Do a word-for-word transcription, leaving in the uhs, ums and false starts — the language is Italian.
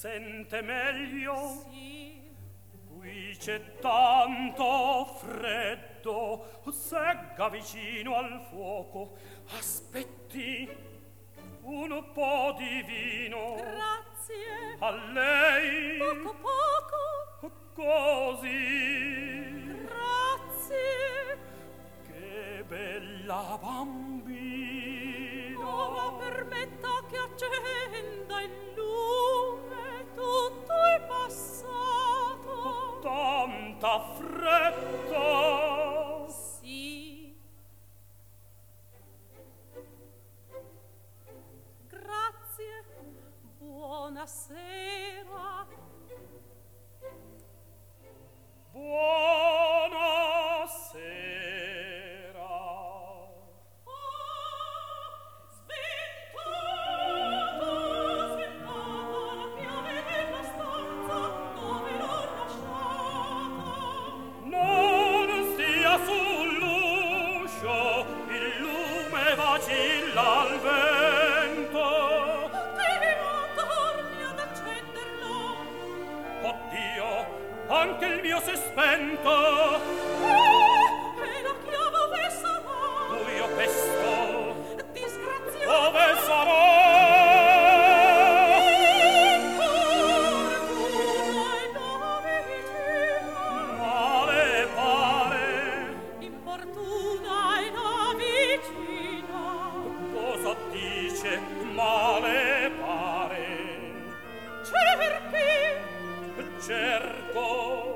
sente meglio? Sì. Qui c'è tanto freddo, segga vicino al fuoco, aspetti un po' di vino. Grazie. A lei. Poco poco. Così. Grazie. Che bella bambina. Ora permetta che accenda il lume, tutto è passato. Tanta fretta. Sì. Grazie. Buonasera. Buonasera. Oh, sventata, sventata la chiave della stanza dove l'ho lasciata. Non stia sull'uscio, il lume vacilla al vento. Oddio, torni ad accenderlo. Oddio, anche il mio si è spento. Eh, e la chiave ove sarà? Buio pesto. Disgrazioso. Dove sarò? Importuna e la vicina. Male pare. Importuna e la vicina. Cosa dice? Male pare. Cerchi. Cerco.